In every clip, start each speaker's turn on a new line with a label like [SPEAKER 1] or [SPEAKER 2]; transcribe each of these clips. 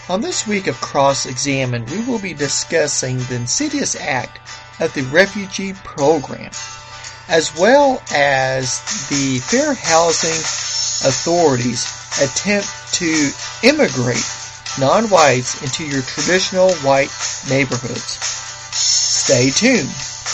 [SPEAKER 1] On this week of Cross Examine, we will be discussing the insidious act of the refugee program, as well as the Fair Housing Authority's attempt to immigrate non-whites into your traditional white neighborhoods. Stay tuned.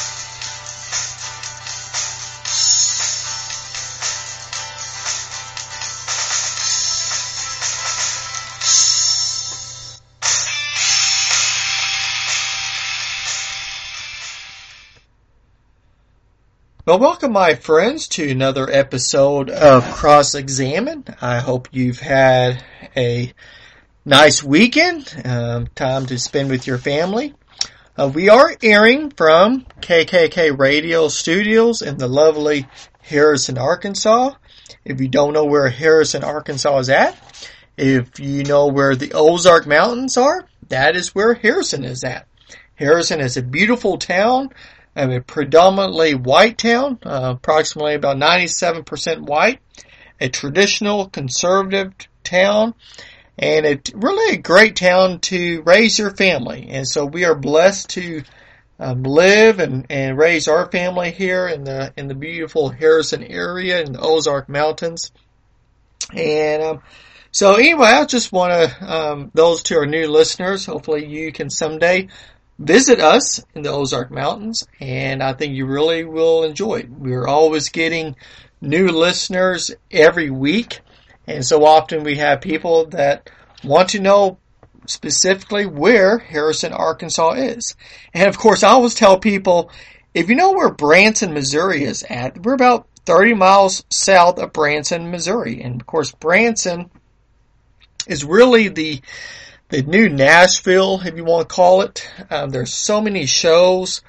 [SPEAKER 1] Well, welcome, my friends, to another episode of Cross Examine. I hope you've had a nice weekend, time to spend with your family. We are airing from KKK Radio Studios in the lovely Harrison, Arkansas. If you don't know where Harrison, Arkansas is at, if you know where the Ozark Mountains are, that is where Harrison is at. Harrison is a beautiful town. A predominantly white town, approximately about 97% white, a traditional conservative town, and it's really a great town to raise your family. And so we are blessed to live and raise our family here in the beautiful Harrison area in the Ozark Mountains. And so anyway, I just want to those to our new listeners, hopefully you can someday visit us in the Ozark Mountains, and I think you really will enjoy it. We're always getting new listeners every week, and so often we have people that want to know specifically where Harrison, Arkansas is. And of course, I always tell people, if you know where Branson, Missouri is at, we're about 30 miles south of Branson, Missouri. And of course, Branson is really the new Nashville, if you want to call it. There's so many shows,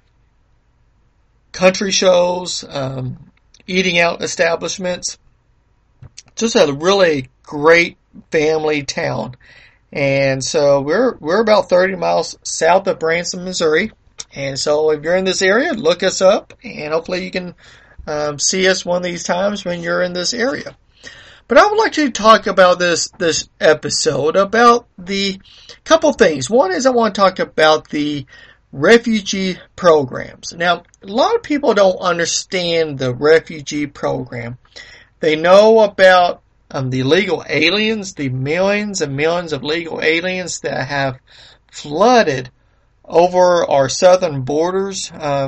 [SPEAKER 1] country shows, eating out establishments. Just a really great family town. And so we're about 30 miles south of Branson, Missouri. And so if you're in this area, look us up, and hopefully you can see us one of these times when you're in this area. But I would like to talk about this episode about the couple things. One is I want to talk about the refugee programs. Now, a lot of people don't understand the refugee program. They know about the illegal aliens, the millions and millions of legal aliens that have flooded over our southern borders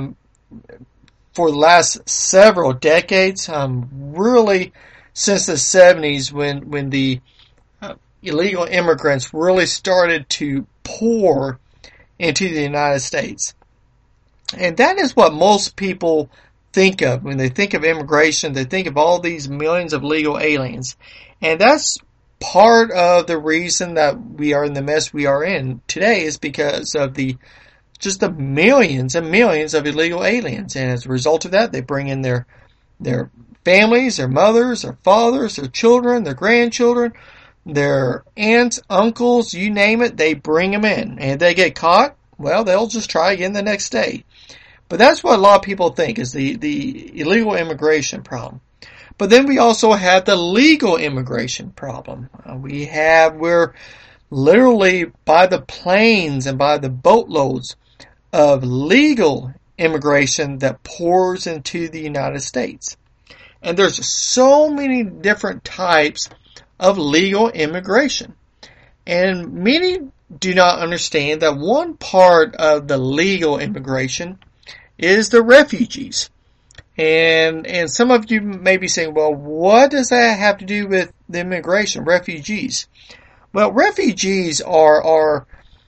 [SPEAKER 1] for the last several decades. Really, since the 70s, when the illegal immigrants really started to pour into the United States. And that is what most people think of. When they think of immigration, they think of all these millions of legal aliens. And that's part of the reason that we are in the mess we are in today, is because of just the millions and millions of illegal aliens. And as a result of that, they bring in their families, their mothers, their fathers, their children, their grandchildren, their aunts, uncles, you name it, they bring them in. And if they get caught, well, they'll just try again the next day. But that's what a lot of people think is the illegal immigration problem. But then we also have the legal immigration problem. We're literally by the planes and by the boatloads of legal immigration that pours into the United States. And there's so many different types of legal immigration. And many do not understand that one part of the legal immigration is the refugees. And some of you may be saying, well, what does that have to do with the immigration, refugees? Well, refugees are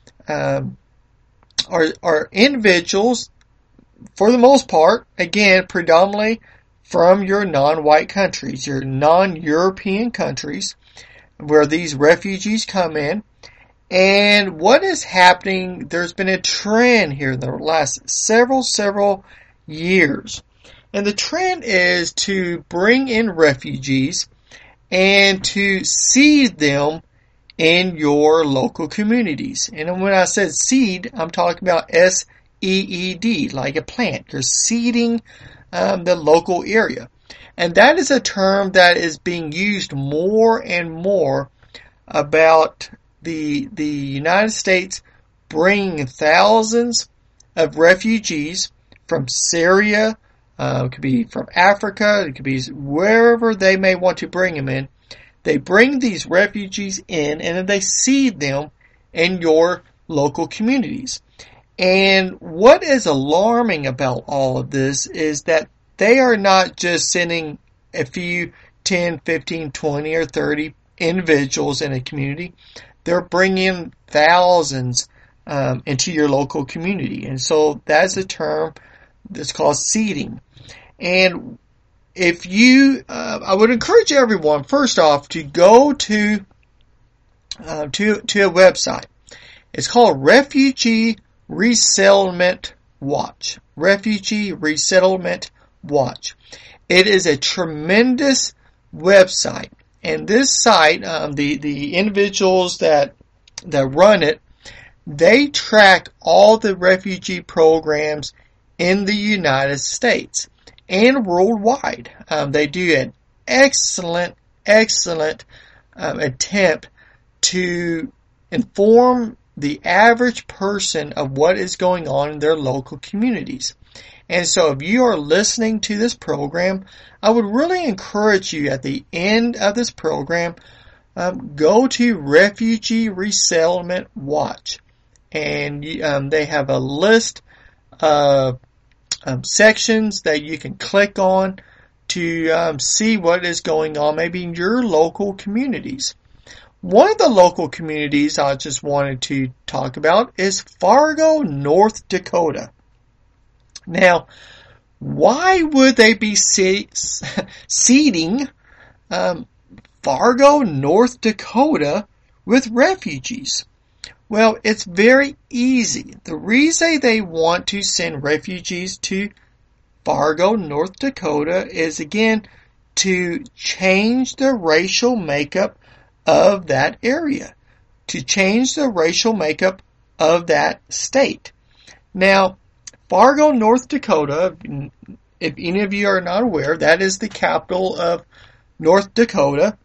[SPEAKER 1] individuals, for the most part, again, predominantly from your non-white countries, your non-European countries, where these refugees come in. And what is happening, there's been a trend here in the last several years. And the trend is to bring in refugees and to seed them in your local communities. And when I said seed, I'm talking about S-E-E-D, like a plant. You're seeding the local area. And that is a term that is being used more and more about the United States bringing thousands of refugees from Syria, it could be from Africa, it could be wherever they may want to bring them in. They bring these refugees in and then they seed them in your local communities. And what is alarming about all of this is that they are not just sending a few 10, 15, 20, or 30 individuals in a community. They're bringing thousands into your local community. And so that's a term that's called seeding. And if you, I would encourage everyone, first off, to go to a website. It's called Refugee Resettlement Watch. Refugee Resettlement Watch. It is a tremendous website. And this site, the individuals that run it, they track all the refugee programs in the United States and worldwide. They do an excellent attempt to inform the average person of what is going on in their local communities. And so if you are listening to this program, I would really encourage you at the end of this program, go to Refugee Resettlement Watch. And they have a list of sections that you can click on to see what is going on maybe in your local communities. One of the local communities I just wanted to talk about is Fargo, North Dakota. Now, why would they be seeding Fargo, North Dakota with refugees? Well, it's very easy. The reason they want to send refugees to Fargo, North Dakota is, again, to change the racial makeup of that area, to change the racial makeup of that state. Now, Fargo, North Dakota, if any of you are not aware, that is the capital of North Dakota.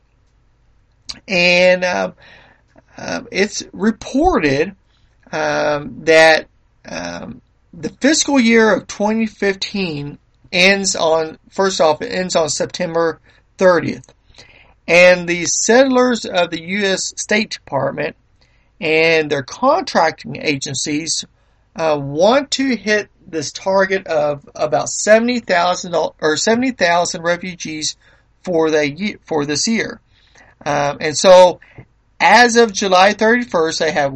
[SPEAKER 1] And it's reported that the fiscal year of 2015 ends on September 30th. And the settlers of the U.S. State Department and their contracting agencies want to hit this target of about 70,000 refugees for this year. And so, as of July 31st, they have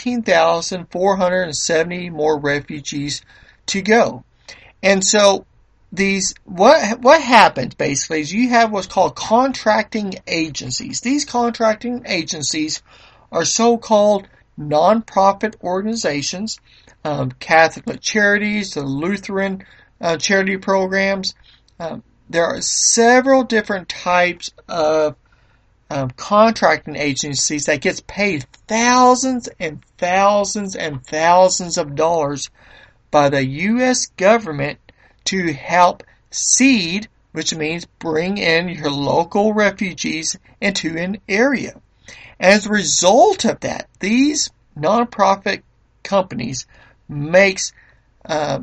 [SPEAKER 1] 18,470 more refugees to go. And so, what happens basically is you have what's called contracting agencies. These contracting agencies are so-called non-profit organizations, Catholic charities, the Lutheran charity programs. There are several different types of contracting agencies that gets paid thousands and thousands and thousands of dollars by the U.S. government to help seed, which means bring in your local refugees into an area. As a result of that, these nonprofit companies makes a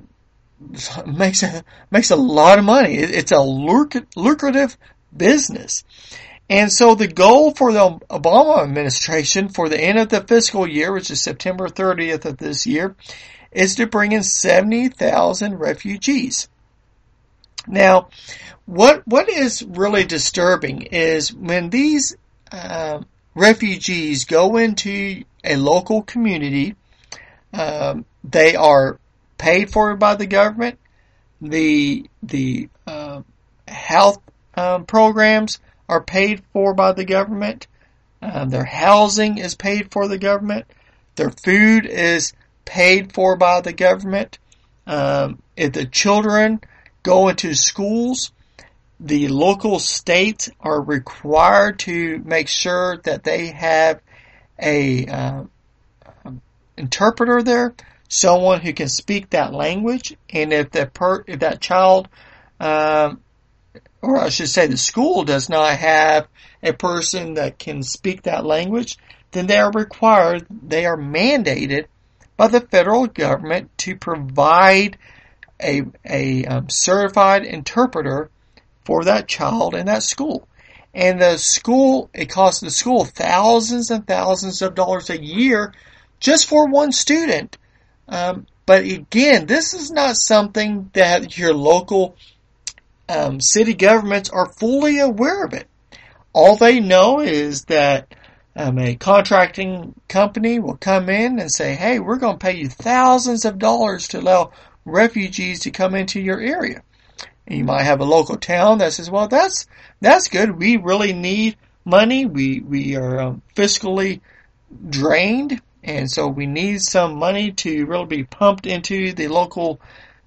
[SPEAKER 1] lot of money. It's a lucrative business. And so the goal for the Obama administration for the end of the fiscal year, which is September 30th of this year, is to bring in 70,000 refugees. Now, what is really disturbing is when these refugees go into a local community, they are paid for by the government. The health programs are paid for by the government. Their housing is paid for the government. Their food is paid for by the government. If the children go into schools, the local states are required to make sure that they have a interpreter there, someone who can speak that language. And if that child, or I should say the school does not have a person that can speak that language, then they are required, they are mandated by the federal government to provide a certified interpreter for that child in that school. And the school, it costs the school thousands and thousands of dollars a year just for one student. But again, this is not something that your local city governments are fully aware of it. All they know is that a contracting company will come in and say, hey, we're going to pay you thousands of dollars to allow refugees to come into your area. And you might have a local town that says, well, that's good. We really need money. We are fiscally drained, and so we need some money to really be pumped into the local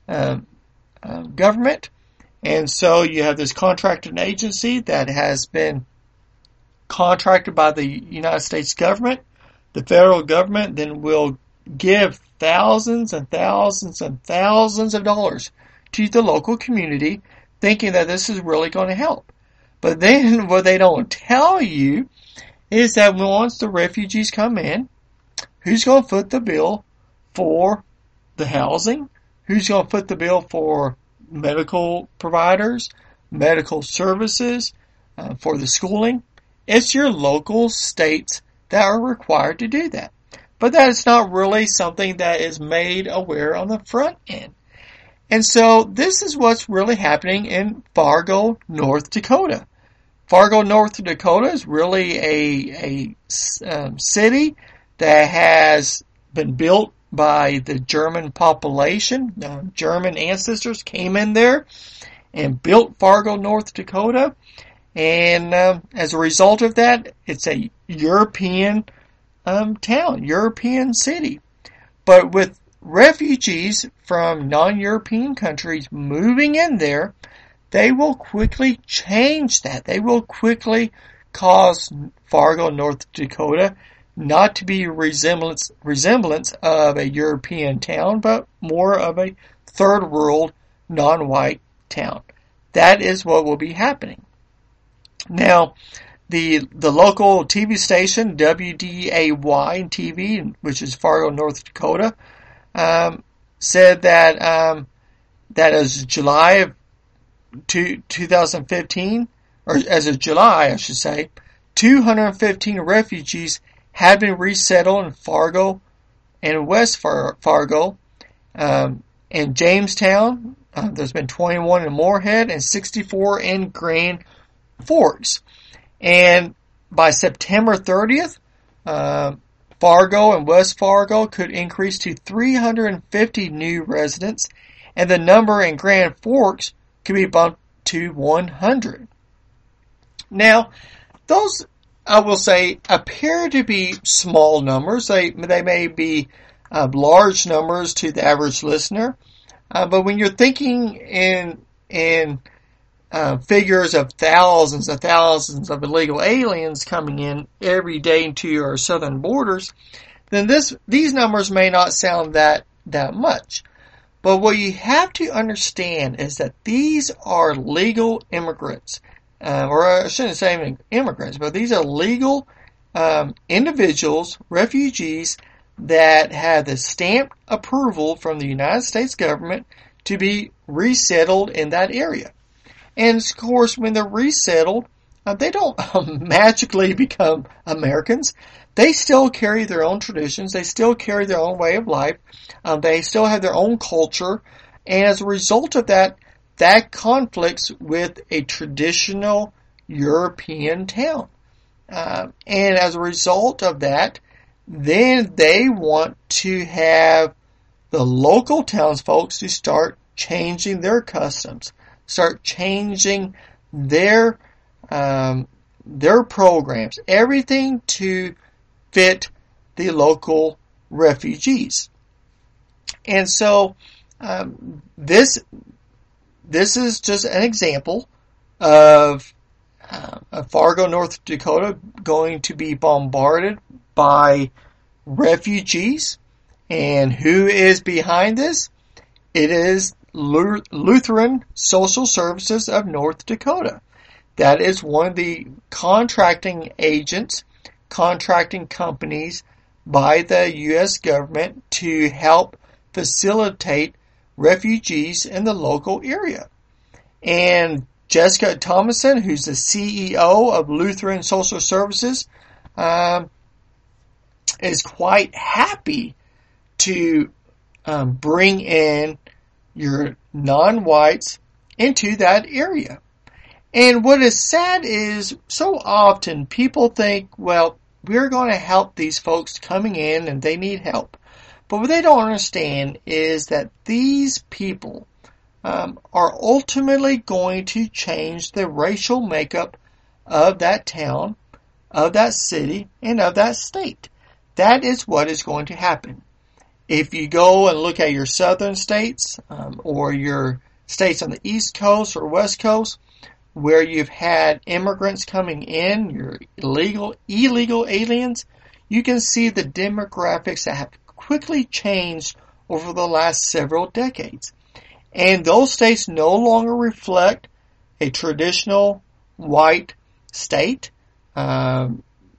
[SPEAKER 1] government. And so you have this contracting agency that has been contracted by the United States government. The federal government then will give thousands and thousands and thousands of dollars to the local community, thinking that this is really going to help. But then what they don't tell you is that once the refugees come in, who's going to foot the bill for the housing? Who's going to foot the bill for medical providers, medical services, for the schooling? It's your local states that are required to do that. But that is not really something that is made aware on the front end. And so this is what's really happening in Fargo, North Dakota. Fargo, North Dakota is really a city that has been built by the German population. German ancestors came in there and built Fargo, North Dakota. And as a result of that, it's a European town, European city. But with refugees from non-European countries moving in there, they will quickly change that. They will quickly cause Fargo, North Dakota not to be resemblance of a European town, but more of a third world non-white town. That is what will be happening. Now, the local TV station, WDAY TV, which is Fargo, North Dakota, said that as July of 2015, or as of July, I should say, 215 refugees had been resettled in Fargo and West Fargo. In Jamestown, there's been 21 in Moorhead and 64 in Grand Forks. And by September 30th, Fargo and West Fargo could increase to 350 new residents, and the number in Grand Forks could be bumped to 100. Now, those, I will say, appear to be small numbers. They may be large numbers to the average listener, but when you're thinking in figures of thousands of illegal aliens coming in every day into our southern borders, then these numbers may not sound that much. But what you have to understand is that these are legal immigrants, or I shouldn't say even immigrants, but these are legal individuals, refugees, that have the stamped approval from the United States government to be resettled in that area. And of course, when they're resettled, they don't magically become Americans. They still carry their own traditions. They still carry their own way of life. They still have their own culture. And as a result of that, that conflicts with a traditional European town. And as a result of that, then they want to have the local townsfolk to start changing their customs, start changing their programs, everything to fit the local refugees. And so this is just an example of Fargo, North Dakota going to be bombarded by refugees. And who is behind this? It is Lutheran Social Services of North Dakota. That is one of the contracting agents contracting companies by the U.S. government to help facilitate refugees in the local area. And Jessica Thomason, who's the CEO of Lutheran Social Services, is quite happy to bring in your non-whites into that area. And what is sad is so often people think, well, we're going to help these folks coming in and they need help. But what they don't understand is that these people are ultimately going to change the racial makeup of that town, of that city, and of that state. That is what is going to happen. If you go and look at your southern states or your states on the East Coast or West Coast, where you've had immigrants coming in, your illegal aliens, you can see the demographics that have quickly changed over the last several decades. And those states no longer reflect a traditional white state. And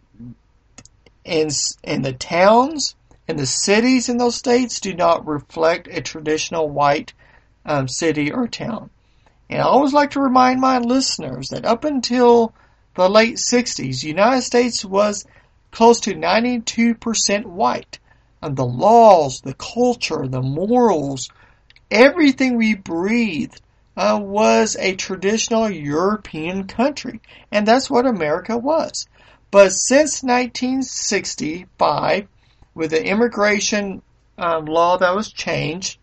[SPEAKER 1] the towns and the cities in those states do not reflect a traditional white city or town. And I always like to remind my listeners that up until the late 60s, the United States was close to 92% white. And the laws, the culture, the morals, everything we breathed was a traditional European country. And that's what America was. But since 1965, with the immigration law that was changed,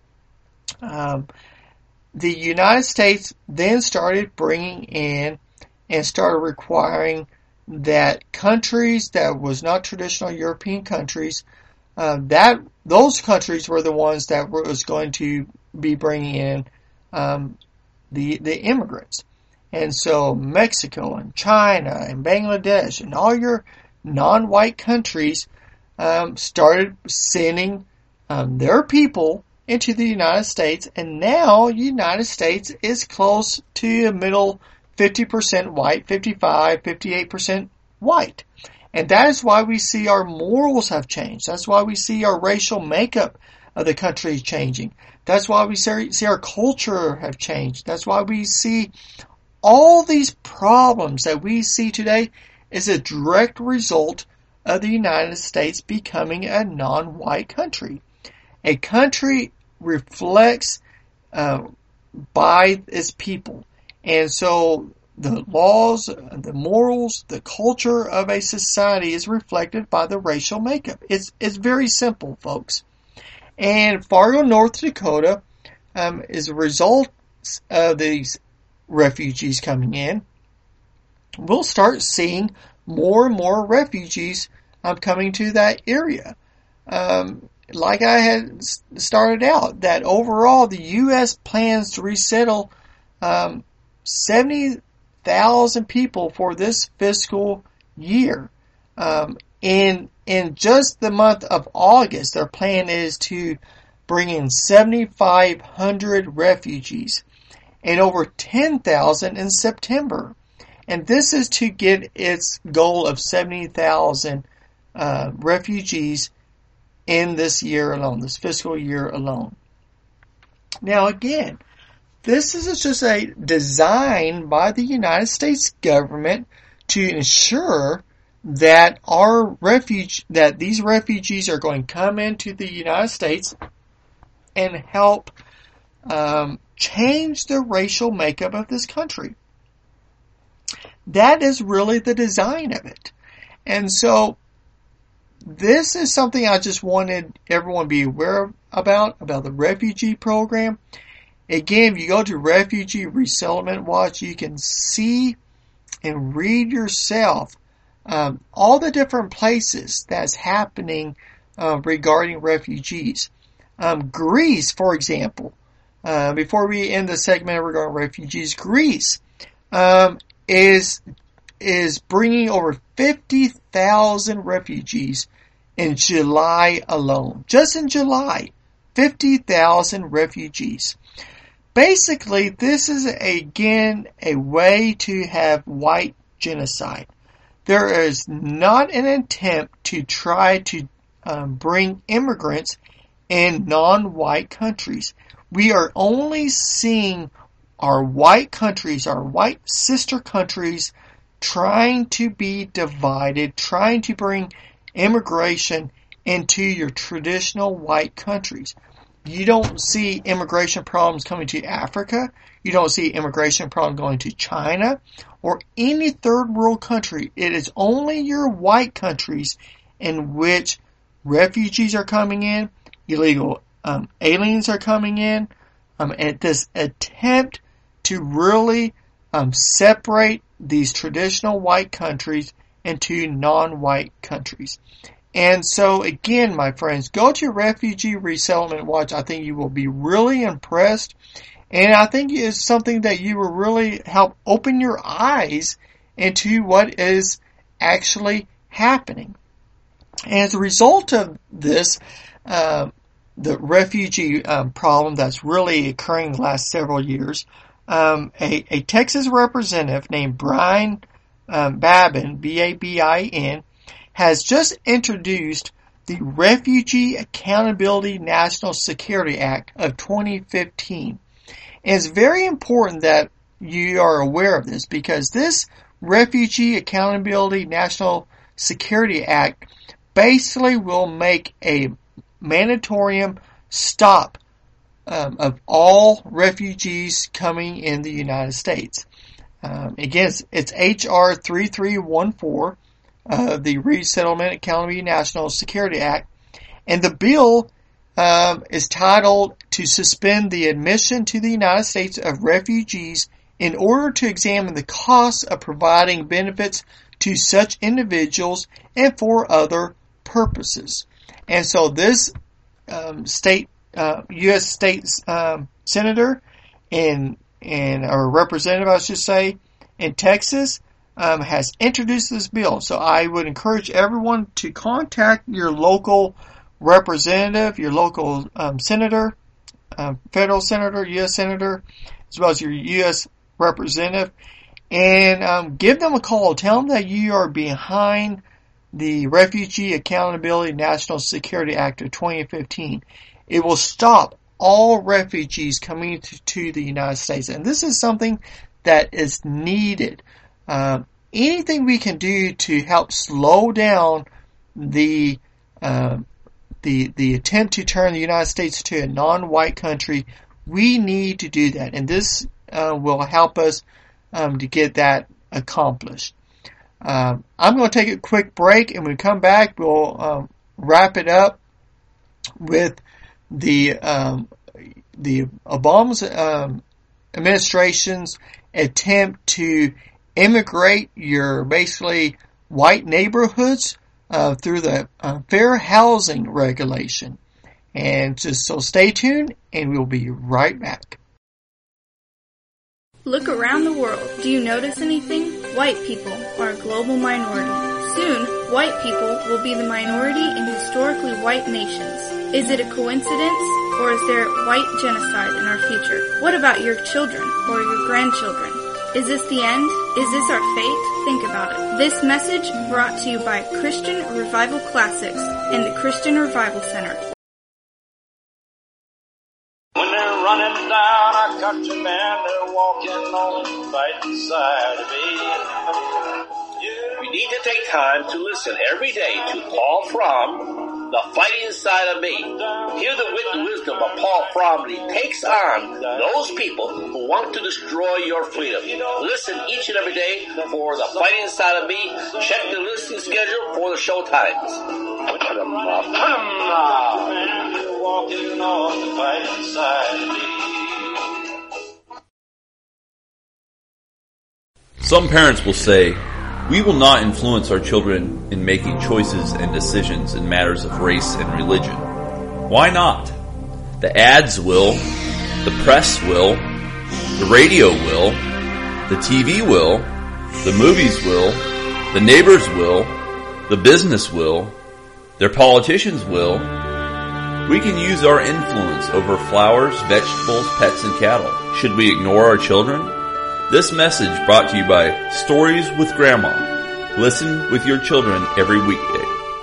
[SPEAKER 1] the United States then started bringing in and started requiring that countries that was not traditional European countries, that those countries were the ones that was going to be bringing in the immigrants. And so Mexico and China and Bangladesh and all your non-white countries started sending their people into the United States, and now the United States is close to a middle 50% white, 55, 58% white. And that is why we see our morals have changed. That's why we see our racial makeup of the country changing. That's why we see our culture have changed. That's why we see all these problems that we see today is a direct result of the United States becoming a non-white country. A country reflects by its people. And so the laws, the morals, the culture of a society is reflected by the racial makeup. It's very simple, folks. And Fargo, North Dakota is a result of these refugees coming in. We'll start seeing more and more refugees coming to that area. Like I had started out, that overall the U.S. plans to resettle 70,000 people for this fiscal year. In just the month of August, their plan is to bring in 7,500 refugees and over 10,000 in September. And this is to get its goal of 70,000 refugees in this year alone, this fiscal year alone. Now again, this is just a design by the United States government to ensure that these refugees are going to come into the United States and help change the racial makeup of this country. That is really the design of it. And so this is something I just wanted everyone to be aware about the refugee program. Again, if you go to Refugee Resettlement Watch, you can see and read yourself all the different places that's happening regarding refugees. Greece, for example, before we end the segment regarding refugees, Greece is bringing over 50,000 refugees in July alone. Just in July, 50,000 refugees. Basically, this is again a way to have white genocide. there is not an attempt to try to bring immigrants in non-white countries. We are only seeing our white countries, our white sister countries, trying to be divided, trying to bring immigration into your traditional white countries. You don't see immigration problems coming to Africa. You don't see immigration problems going to China or any third world country. It is only your white countries in which refugees are coming in, illegal aliens are coming in, and this attempt to really separate these traditional white countries into non-white countries. And so again, my friends, go to Refugee Resettlement Watch. I think you will be really impressed. And I think it's something that you will really help open your eyes into what is actually happening. And as a result of this, the refugee problem that's really occurring the last several years, a Texas representative named Brian Babin, B-A-B-I-N, has just introduced the Refugee Accountability National Security Act of 2015. And it's very important that you are aware of this, because this Refugee Accountability National Security Act basically will make a mandatory stop of all refugees coming in the United States. Again, it's H.R. 3314, the Resettlement Accountability National Security Act, and the bill is titled "To Suspend the Admission to the United States of Refugees in order to examine the costs of providing benefits to such individuals and for other purposes." And so this U.S. state senator or representative, I should say, in Texas has introduced this bill. So I would encourage everyone to contact your local representative, your local senator, federal senator, U.S. senator, as well as your U.S. representative, and give them a call. Tell them that you are behind the Refugee Accountability National Security Act of 2015. It will stop all refugees coming to the United States, and this is something that is needed. Anything we can do to help slow down the attempt to turn the United States to a non-white country, we need to do that, and this will help us to get that accomplished. I'm going to take a quick break, and when we come back, we'll wrap it up with the Obama's administration's attempt to immigrate your basically white neighborhoods through the Fair Housing Regulation. And so stay tuned, and we'll be right back.
[SPEAKER 2] Look around the world. Do you notice anything? White people are a global minority. Soon, white people will be the minority in historically white nations. Is it a coincidence, or is there white genocide in our future? What about your children or your grandchildren? Is this the end? Is this our fate? Think about it. This message brought to you by Christian Revival Classics and the Christian Revival Center.
[SPEAKER 3] When they're running down our country, man, they're walking on the fighting side of me. We need to take time to listen every day to Paul Fromm, The Fighting Side of Me. Hear the wit and wisdom of Paul Fromm when he takes on those people who want to destroy your freedom. Listen each and every day for The Fighting Side of Me. Check the listening schedule for the show times. Put 'em up, put 'em up. Man, you're walking on the fighting side of me.
[SPEAKER 4] Some parents will say, "We will not influence our children in making choices and decisions in matters of race and religion." Why not? The ads will, the press will, the radio will, the TV will, the movies will, the neighbors will, the business will, their politicians will. We can use our influence over flowers, vegetables, pets, and cattle. Should we ignore our children? This message brought to you by Stories with Grandma Listen with your children every weekday.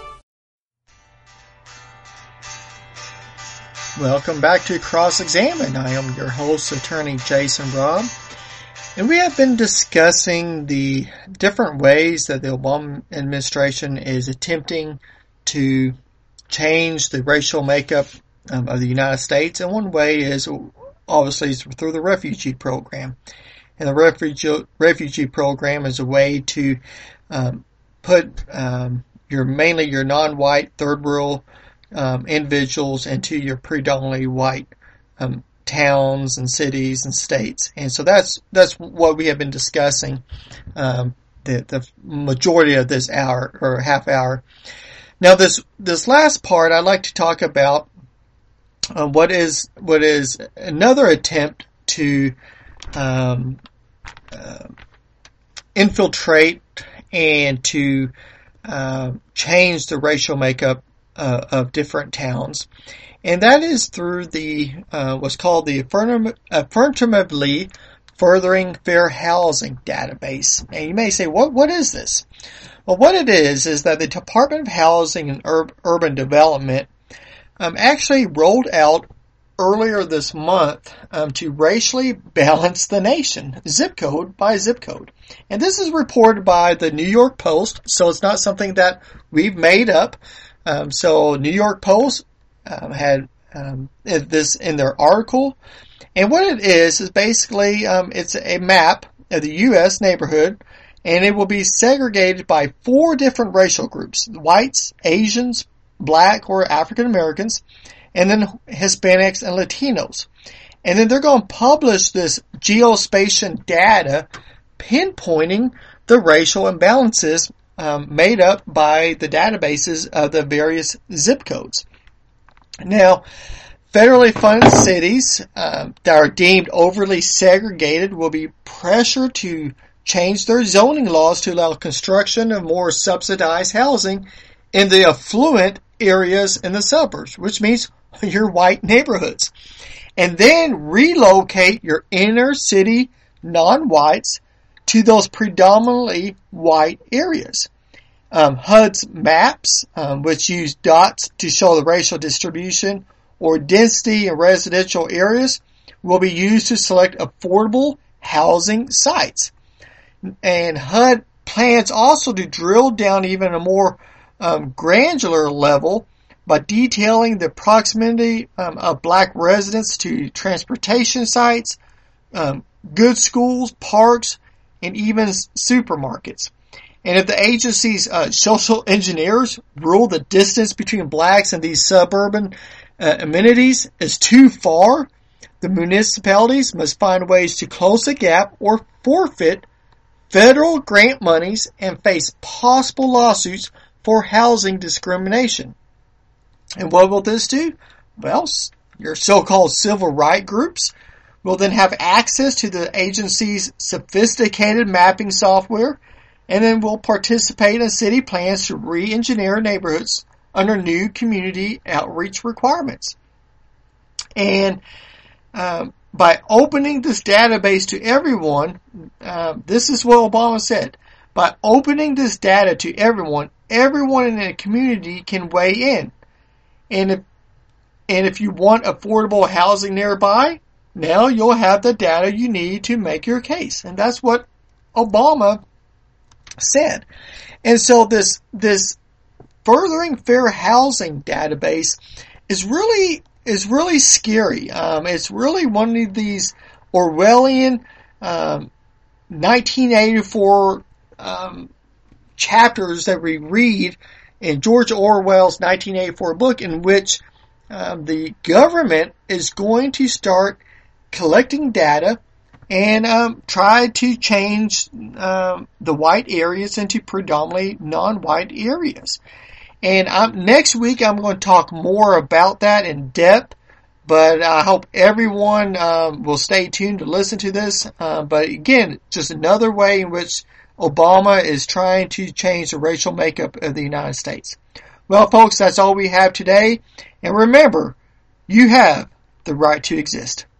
[SPEAKER 1] Welcome back to Cross Examine. I am your host, Attorney Jason Robb, and we have been discussing the different ways that the Obama administration is attempting to change the racial makeup of the United States. And one way is obviously through the refugee program. And the refugee program is a way to put mainly your non-white third world individuals into your predominantly white towns and cities and states. And so that's what we have been discussing the majority of this hour or half hour. Now this last part I'd like to talk about what is another attempt to infiltrate and to change the racial makeup of different towns, and that is through the what's called the Affirmatively Furthering Fair Housing database. And you may say, what is this? Well, what it is that the Department of Housing and Urban Development actually rolled out earlier this month to racially balance the nation, zip code by zip code. And this is reported by the New York Post, so it's not something that we've made up. So New York Post had this in their article. And what it is basically it's a map of the U.S. neighborhood, and it will be segregated by 4 different racial groups: whites, Asians, black or African Americans, and then Hispanics and Latinos. And then they're going to publish this geospatial data pinpointing the racial imbalances made up by the databases of the various zip codes. Now, federally funded cities that are deemed overly segregated will be pressured to change their zoning laws to allow construction of more subsidized housing in the affluent areas in the suburbs, which means your white neighborhoods, and then relocate your inner city non-whites to those predominantly white areas. HUD's maps, which use dots to show the racial distribution or density in residential areas, will be used to select affordable housing sites. And HUD plans also to drill down even a more granular level by detailing the proximity of black residents to transportation sites, good schools, parks, and even supermarkets. And if the agency's social engineers rule the distance between blacks and these suburban amenities is too far, the municipalities must find ways to close the gap or forfeit federal grant monies and face possible lawsuits for housing discrimination. And what will this do? Well, your so-called civil rights groups will then have access to the agency's sophisticated mapping software, and then will participate in city plans to re-engineer neighborhoods under new community outreach requirements. And by opening this database to everyone, this is what Obama said, by opening this data to everyone in a community can weigh in. And if you want affordable housing nearby, now you'll have the data you need to make your case. And that's what Obama said. And so this Furthering Fair Housing database is really scary. It's really one of these Orwellian 1984 chapters that we read in George Orwell's 1984 book, in which the government is going to start collecting data and try to change the white areas into predominantly non-white areas. And next week I'm going to talk more about that in depth, but I hope everyone will stay tuned to listen to this. But again, just another way in which Obama is trying to change the racial makeup of the United States. Well, folks, that's all we have today. And remember, you have the right to exist.